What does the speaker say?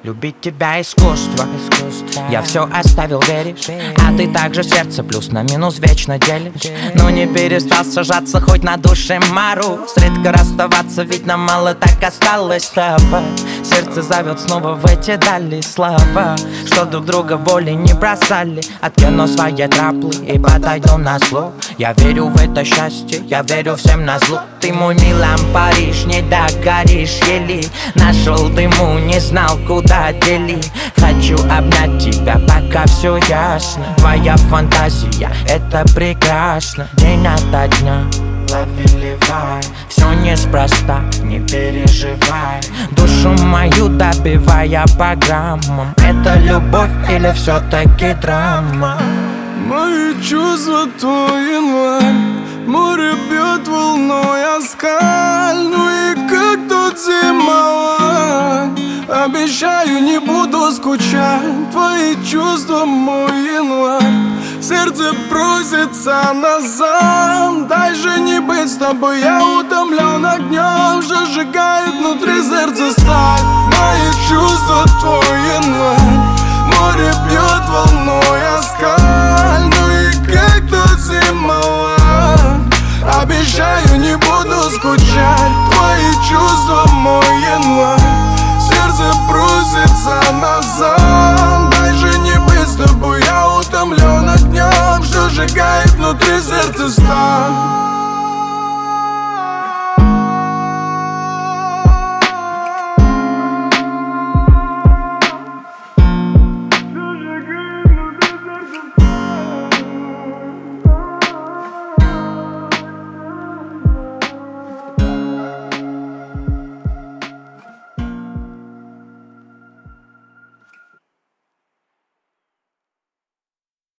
любить тебя искусство. Я все оставил, веришь? А ты также сердце плюс на минус вечно делишь. Но не перестал сажаться хоть на душе мороз. Редко расставаться, ведь нам мало так осталось с тобой. Сердце зовет снова в эти дали слова, что друг друга боли не бросали. Откину свои траплы и подойду на зло. Я верю в это счастье, я верю всем на зло. Ты мой Милан, Париж, не догоришь еле. Нашел дыму, не знал куда делить. Хочу обнять тебя, пока все ясно. Твоя фантазия, это прекрасно. День ото дня ловили вай. Все неспроста, не переживай. Душу мою добивая по граммам. Это любовь или все-таки драма? Мои чувства твой январь. Море бьет волной о скаль. Ну и как тут зимовать? Обещаю, не буду скучать. Твои чувства мой январь. Сердце просится назад. Дай же не быть с тобой, я утомлен огнем. Сжигает внутри сердца сталь. Мои чувства твой январь. Море бьет волной о скаль. Ну и как тут зимовать? Обещаю, не буду скучать. Твои чувства мой январь. Сердце просится назад. Дай же не быть с тобой, я утомлен огнем, что сжигает внутри сердца сталь.